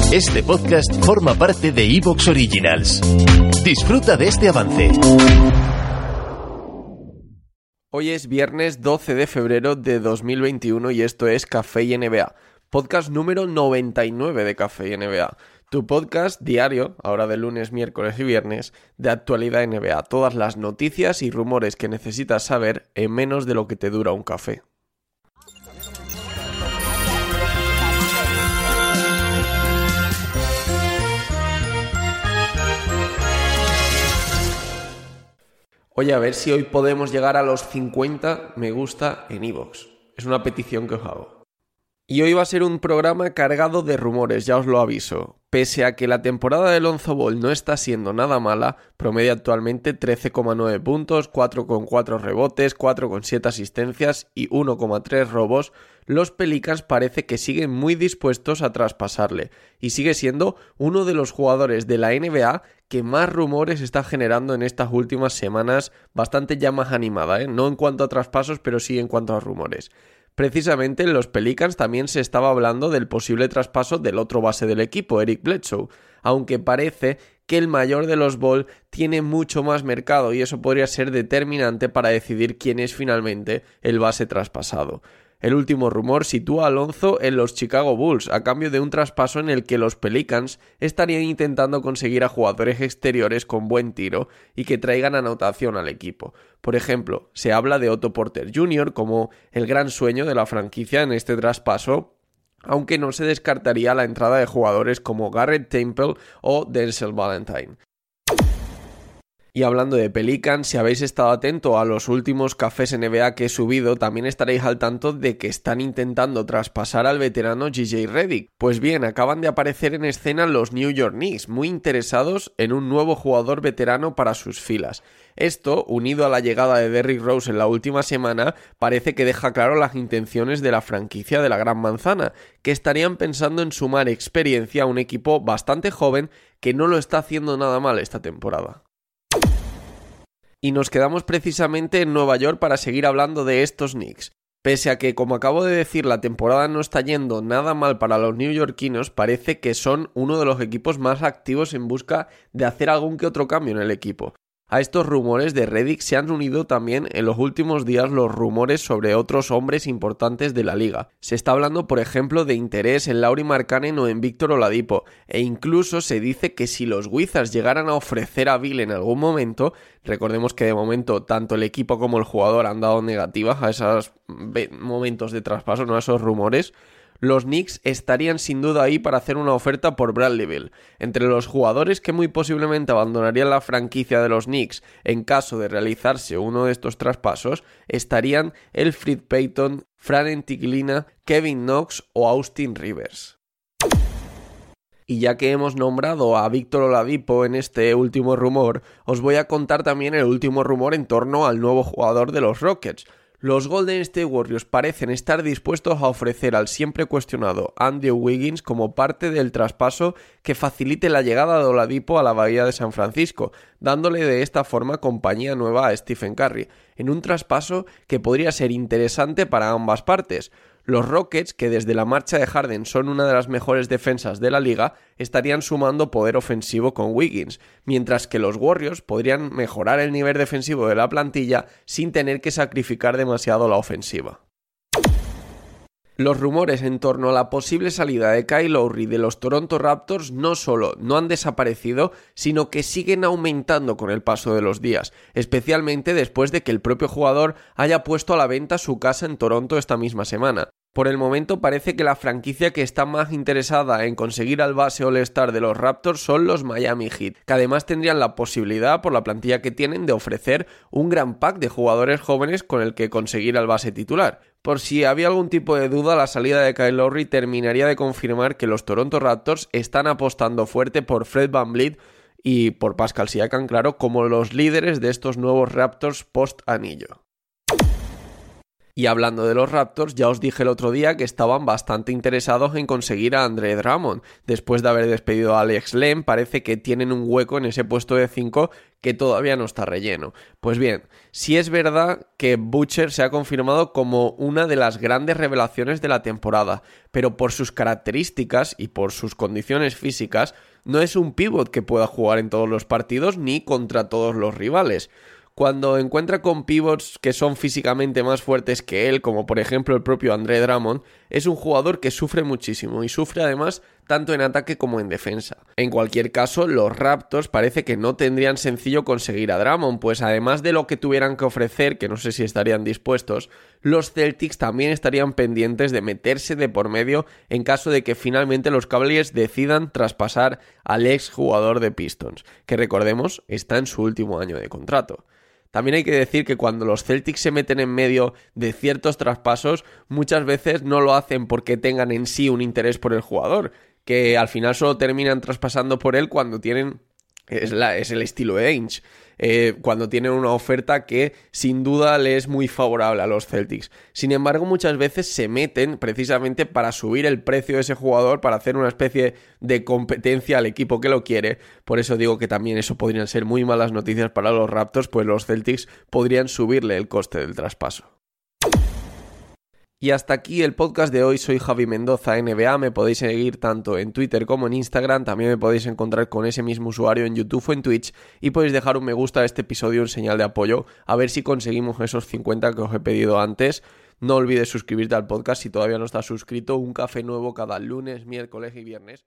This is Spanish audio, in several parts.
Este podcast forma parte de Evox Originals. Disfruta de este avance. Hoy es viernes 12 de febrero de 2021 y esto es Café y NBA, podcast número 99 de Café y NBA. Tu podcast diario, ahora de lunes, miércoles y viernes, de actualidad NBA. Todas las noticias y rumores que necesitas saber en menos de lo que te dura un café. Oye, a ver si hoy podemos llegar a los 50 me gusta en Evox. Es una petición que os hago. Y hoy va a ser un programa cargado de rumores, ya os lo aviso. Pese a que la temporada de Lonzo Ball no está siendo nada mala, promedia actualmente 13,9 puntos, 4,4 rebotes, 4,7 asistencias y 1,3 robos, los Pelicans parece que siguen muy dispuestos a traspasarle y sigue siendo uno de los jugadores de la NBA que más rumores está generando en estas últimas semanas, bastante ya más animada, no en cuanto a traspasos, pero sí en cuanto a rumores. Precisamente en los Pelicans también se estaba hablando del posible traspaso del otro base del equipo, Eric Bledsoe, aunque parece que el mayor de los Ball tiene mucho más mercado y eso podría ser determinante para decidir quién es finalmente el base traspasado. El último rumor sitúa a Alonso en los Chicago Bulls a cambio de un traspaso en el que los Pelicans estarían intentando conseguir a jugadores exteriores con buen tiro y que traigan anotación al equipo. Por ejemplo, se habla de Otto Porter Jr. como el gran sueño de la franquicia en este traspaso, aunque no se descartaría la entrada de jugadores como Garrett Temple o Denzel Valentine. Y hablando de Pelicans, si habéis estado atento a los últimos cafés NBA que he subido, también estaréis al tanto de que están intentando traspasar al veterano JJ Redick. Pues bien, acaban de aparecer en escena los New York Knicks, muy interesados en un nuevo jugador veterano para sus filas. Esto, unido a la llegada de Derrick Rose en la última semana, parece que deja claro las intenciones de la franquicia de la Gran Manzana, que estarían pensando en sumar experiencia a un equipo bastante joven que no lo está haciendo nada mal esta temporada. Y nos quedamos precisamente en Nueva York para seguir hablando de estos Knicks. Pese a que, como acabo de decir, la temporada no está yendo nada mal para los neoyorquinos, parece que son uno de los equipos más activos en busca de hacer algún que otro cambio en el equipo. A estos rumores de Redick se han unido también en los últimos días los rumores sobre otros hombres importantes de la liga. Se está hablando, por ejemplo, de interés en Lauri Markkanen o en Victor Oladipo, e incluso se dice que si los Wizards llegaran a ofrecer a Beal en algún momento, recordemos que de momento tanto el equipo como el jugador han dado negativas a esos momentos de traspaso, no a esos rumores, los Knicks estarían sin duda ahí para hacer una oferta por Bradley Beal. Entre los jugadores que muy posiblemente abandonarían la franquicia de los Knicks en caso de realizarse uno de estos traspasos estarían Elfrid Payton, Fran Tiglina, Kevin Knox o Austin Rivers. Y ya que hemos nombrado a Victor Oladipo en este último rumor, os voy a contar también el último rumor en torno al nuevo jugador de los Rockets. Los Golden State Warriors parecen estar dispuestos a ofrecer al siempre cuestionado Andrew Wiggins como parte del traspaso que facilite la llegada de Oladipo a la Bahía de San Francisco, dándole de esta forma compañía nueva a Stephen Curry, en un traspaso que podría ser interesante para ambas partes. Los Rockets, que desde la marcha de Harden son una de las mejores defensas de la liga, estarían sumando poder ofensivo con Wiggins, mientras que los Warriors podrían mejorar el nivel defensivo de la plantilla sin tener que sacrificar demasiado la ofensiva. Los rumores en torno a la posible salida de Kyle Lowry de los Toronto Raptors no solo no han desaparecido, sino que siguen aumentando con el paso de los días, especialmente después de que el propio jugador haya puesto a la venta su casa en Toronto esta misma semana. Por el momento parece que la franquicia que está más interesada en conseguir al base All-Star de los Raptors son los Miami Heat, que además tendrían la posibilidad, por la plantilla que tienen, de ofrecer un gran pack de jugadores jóvenes con el que conseguir al base titular. Por si había algún tipo de duda, la salida de Kyle Lowry terminaría de confirmar que los Toronto Raptors están apostando fuerte por Fred VanVleet y por Pascal Siakam, claro, como los líderes de estos nuevos Raptors post-anillo. Y hablando de los Raptors, ya os dije el otro día que estaban bastante interesados en conseguir a Andre Drummond. Después de haber despedido a Alex Len, parece que tienen un hueco en ese puesto de 5 que todavía no está relleno. Pues bien, sí es verdad que Butcher se ha confirmado como una de las grandes revelaciones de la temporada, pero por sus características y por sus condiciones físicas, no es un pívot que pueda jugar en todos los partidos ni contra todos los rivales. Cuando encuentra con pivots que son físicamente más fuertes que él, como por ejemplo el propio Andre Drummond, es un jugador que sufre muchísimo y sufre además tanto en ataque como en defensa. En cualquier caso, los Raptors parece que no tendrían sencillo conseguir a Drummond, pues además de lo que tuvieran que ofrecer, que no sé si estarían dispuestos, los Celtics también estarían pendientes de meterse de por medio en caso de que finalmente los Cavaliers decidan traspasar al ex jugador de Pistons, que recordemos está en su último año de contrato. También hay que decir que cuando los Celtics se meten en medio de ciertos traspasos, muchas veces no lo hacen porque tengan en sí un interés por el jugador, que al final solo terminan traspasando por él cuando tienen, es el estilo de Ainge, cuando tienen una oferta que sin duda le es muy favorable a los Celtics. Sin embargo, muchas veces se meten precisamente para subir el precio de ese jugador, para hacer una especie de competencia al equipo que lo quiere. Por eso digo que también eso podrían ser muy malas noticias para los Raptors, pues los Celtics podrían subirle el coste del traspaso. Y hasta aquí el podcast de hoy. Soy Javi Mendoza NBA, me podéis seguir tanto en Twitter como en Instagram, también me podéis encontrar con ese mismo usuario en YouTube o en Twitch y podéis dejar un me gusta a este episodio en señal de apoyo, a ver si conseguimos esos 50 que os he pedido antes. No olvides suscribirte al podcast si todavía no estás suscrito, un café nuevo cada lunes, miércoles y viernes.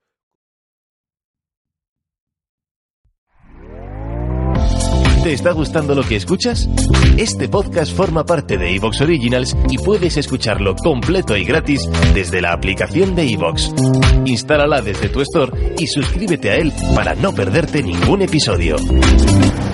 ¿Te está gustando lo que escuchas? Este podcast forma parte de Evox Originals y puedes escucharlo completo y gratis desde la aplicación de Evox. Instálala desde tu store y suscríbete a él para no perderte ningún episodio.